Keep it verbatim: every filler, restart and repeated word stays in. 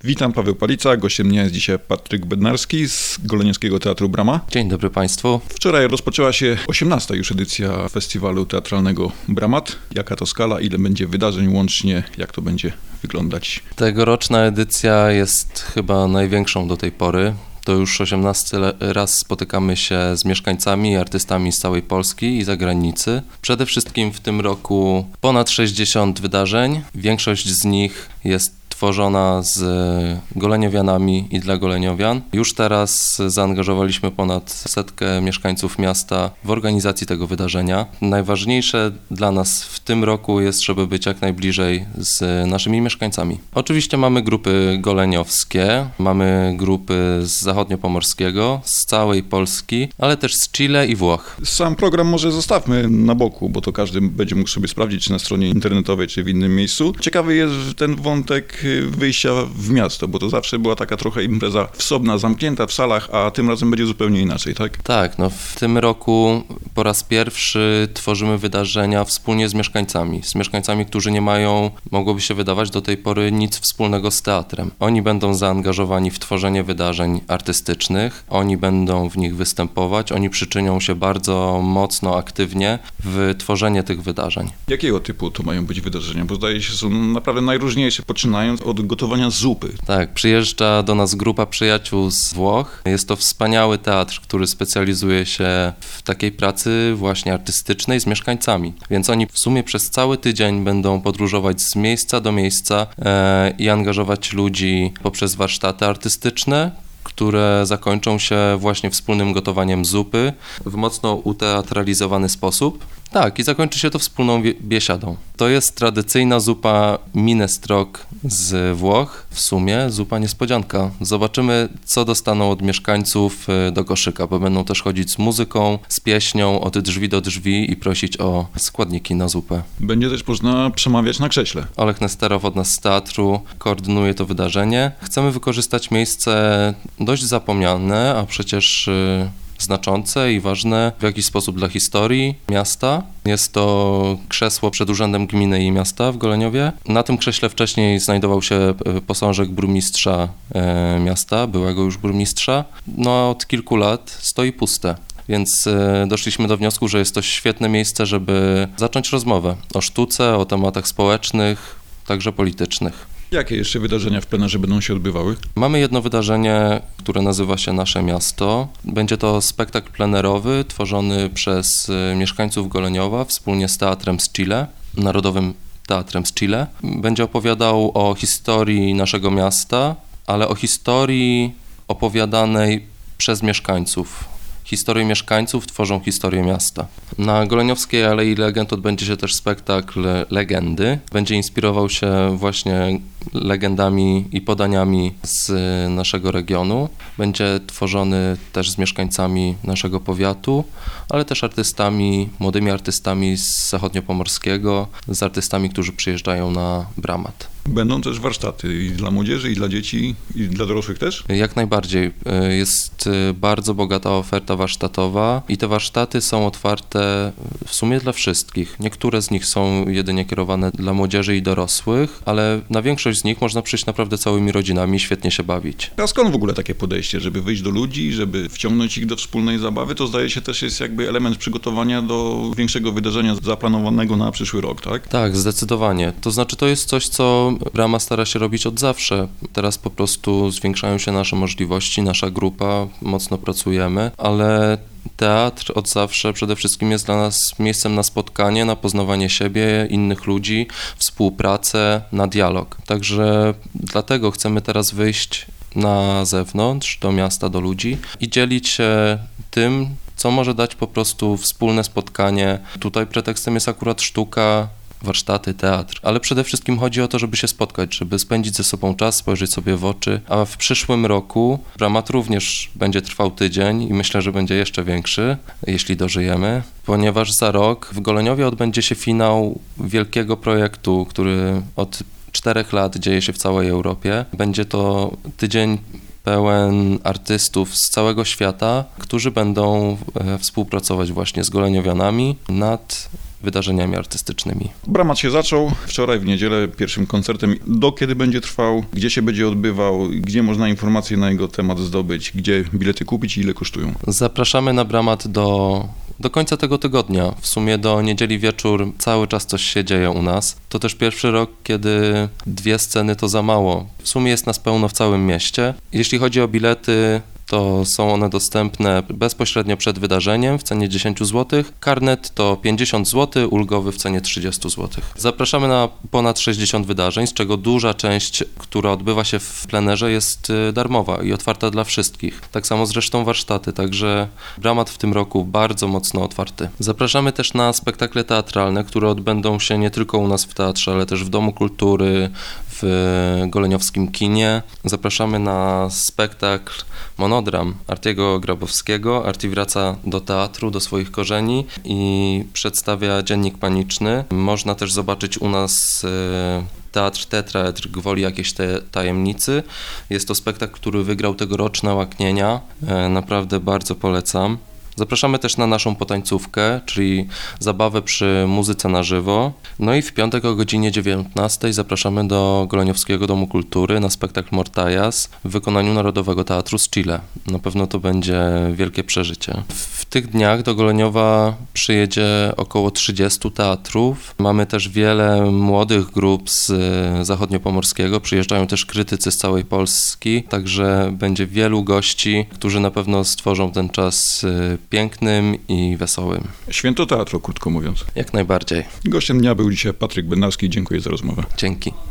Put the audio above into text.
Witam, Paweł Palica. Gościem mnie jest dzisiaj Patryk Bednarski z Goleniowskiego Teatru Brama. Dzień dobry Państwu. Wczoraj rozpoczęła się osiemnasta już edycja festiwalu teatralnego Bramat. Jaka to skala, ile będzie wydarzeń łącznie, jak to będzie wyglądać? Tegoroczna edycja jest chyba największą do tej pory. To już osiemnasty raz spotykamy się z mieszkańcami i artystami z całej Polski i zagranicy. Przede wszystkim w tym roku ponad sześćdziesiąt wydarzeń. Większość z nich jest tworzona z goleniowianami i dla goleniowian. Już teraz zaangażowaliśmy ponad setkę mieszkańców miasta w organizacji tego wydarzenia. Najważniejsze dla nas w tym roku jest, żeby być jak najbliżej z naszymi mieszkańcami. Oczywiście mamy grupy goleniowskie, mamy grupy z zachodniopomorskiego, z całej Polski, ale też z Chile i Włoch. Sam program może zostawmy na boku, bo to każdy będzie mógł sobie sprawdzić, czy na stronie internetowej, czy w innym miejscu. Ciekawy jest ten wątek wyjścia w miasto, bo to zawsze była taka trochę impreza wsobna, zamknięta w salach, a tym razem będzie zupełnie inaczej, tak? Tak, no w tym roku po raz pierwszy tworzymy wydarzenia wspólnie z mieszkańcami, z mieszkańcami, którzy nie mają, mogłoby się wydawać do tej pory, nic wspólnego z teatrem. Oni będą zaangażowani w tworzenie wydarzeń artystycznych, oni będą w nich występować, oni przyczynią się bardzo mocno, aktywnie w tworzenie tych wydarzeń. Jakiego typu to mają być wydarzenia? Bo zdaje się, są naprawdę najróżniejsze, poczynając od gotowania zupy. Tak, przyjeżdża do nas grupa przyjaciół z Włoch. Jest to wspaniały teatr, który specjalizuje się w takiej pracy właśnie artystycznej z mieszkańcami. Więc oni w sumie przez cały tydzień będą podróżować z miejsca do miejsca e, i angażować ludzi poprzez warsztaty artystyczne, które zakończą się właśnie wspólnym gotowaniem zupy w mocno uteatralizowany sposób. Tak, i zakończy się to wspólną biesiadą. To jest tradycyjna zupa minestrok z Włoch, w sumie zupa niespodzianka. Zobaczymy, co dostaną od mieszkańców do koszyka, bo będą też chodzić z muzyką, z pieśnią od drzwi do drzwi i prosić o składniki na zupę. Będzie też można przemawiać na krześle. Olech Nesterow od nas z teatru koordynuje to wydarzenie. Chcemy wykorzystać miejsce dość zapomniane, a przecież znaczące i ważne w jakiś sposób dla historii miasta. Jest to krzesło przed Urzędem Gminy i Miasta w Goleniowie. Na tym krześle wcześniej znajdował się posążek burmistrza e, miasta, byłego już burmistrza. No od kilku lat stoi puste. Więc doszliśmy do wniosku, że jest to świetne miejsce, żeby zacząć rozmowę o sztuce, o tematach społecznych, także politycznych. Jakie jeszcze wydarzenia w plenerze będą się odbywały? Mamy jedno wydarzenie, które nazywa się Nasze Miasto. Będzie to spektakl plenerowy tworzony przez mieszkańców Goleniowa wspólnie z Teatrem z Chile, Narodowym Teatrem z Chile. Będzie opowiadał o historii naszego miasta, ale o historii opowiadanej przez mieszkańców. Historie mieszkańców tworzą historię miasta. Na Goleniowskiej Alei Legend odbędzie się też spektakl Legendy. Będzie inspirował się właśnie legendami i podaniami z naszego regionu. Będzie tworzony też z mieszkańcami naszego powiatu, ale też artystami, młodymi artystami z zachodniopomorskiego, z artystami, którzy przyjeżdżają na Bramat. Będą też warsztaty i dla młodzieży, i dla dzieci, i dla dorosłych też? Jak najbardziej. Jest bardzo bogata oferta warsztatowa i te warsztaty są otwarte w sumie dla wszystkich. Niektóre z nich są jedynie kierowane dla młodzieży i dorosłych, ale na większość z nich można przyjść naprawdę całymi rodzinami i świetnie się bawić. A skąd w ogóle takie podejście, żeby wyjść do ludzi, żeby wciągnąć ich do wspólnej zabawy? To zdaje się też jest jakby element przygotowania do większego wydarzenia zaplanowanego na przyszły rok, tak? Tak, zdecydowanie. To znaczy to jest coś, co Brama stara się robić od zawsze. Teraz po prostu zwiększają się nasze możliwości, nasza grupa, mocno pracujemy, ale teatr od zawsze przede wszystkim jest dla nas miejscem na spotkanie, na poznawanie siebie, innych ludzi, współpracę, na dialog. Także dlatego chcemy teraz wyjść na zewnątrz, do miasta, do ludzi i dzielić się tym, co może dać po prostu wspólne spotkanie. Tutaj pretekstem jest akurat sztuka, warsztaty, teatr, ale przede wszystkim chodzi o to, żeby się spotkać, żeby spędzić ze sobą czas, spojrzeć sobie w oczy, a w przyszłym roku Bramat również będzie trwał tydzień i myślę, że będzie jeszcze większy, jeśli dożyjemy, ponieważ za rok w Goleniowie odbędzie się finał wielkiego projektu, który od czterech lat dzieje się w całej Europie. Będzie to tydzień pełen artystów z całego świata, którzy będą współpracować właśnie z goleniowianami nad wydarzeniami artystycznymi. Bramat się zaczął wczoraj w niedzielę pierwszym koncertem. Do kiedy będzie trwał, gdzie się będzie odbywał, gdzie można informacje na jego temat zdobyć, gdzie bilety kupić i ile kosztują? Zapraszamy na Bramat do, do końca tego tygodnia. W sumie do niedzieli wieczór cały czas coś się dzieje u nas. To też pierwszy rok, kiedy dwie sceny to za mało. W sumie jest nas pełno w całym mieście. Jeśli chodzi o bilety, to są one dostępne bezpośrednio przed wydarzeniem w cenie dziesięć złotych. Karnet to pięćdziesiąt złotych, ulgowy w cenie trzydzieści złotych. Zapraszamy na ponad sześćdziesiąt wydarzeń, z czego duża część, która odbywa się w plenerze, jest darmowa i otwarta dla wszystkich. Tak samo zresztą warsztaty, także Bramat w tym roku bardzo mocno otwarty. Zapraszamy też na spektakle teatralne, które odbędą się nie tylko u nas w teatrze, ale też w Domu Kultury, w goleniowskim kinie. Zapraszamy na spektakl Monodram Artiego Grabowskiego. Arti wraca do teatru, do swoich korzeni i przedstawia Dziennik Paniczny. Można też zobaczyć u nas teatr Tetraedr Gwoli jakieś te tajemnicy. Jest to spektakl, który wygrał tegoroczne łaknienia. Naprawdę bardzo polecam. Zapraszamy też na naszą potańcówkę, czyli zabawę przy muzyce na żywo. No i w piątek o godzinie dziewiętnastej zapraszamy do Goleniowskiego Domu Kultury na spektakl Mortajas w wykonaniu Narodowego Teatru z Chile. Na pewno to będzie wielkie przeżycie. W tych dniach do Goleniowa przyjedzie około trzydziestu teatrów. Mamy też wiele młodych grup z zachodniopomorskiego. Przyjeżdżają też krytycy z całej Polski, także będzie wielu gości, którzy na pewno stworzą ten czas pięknym i wesołym. Święto teatru, krótko mówiąc. Jak najbardziej. Gościem dnia był dzisiaj Patryk Bednarski. Dziękuję za rozmowę. Dzięki.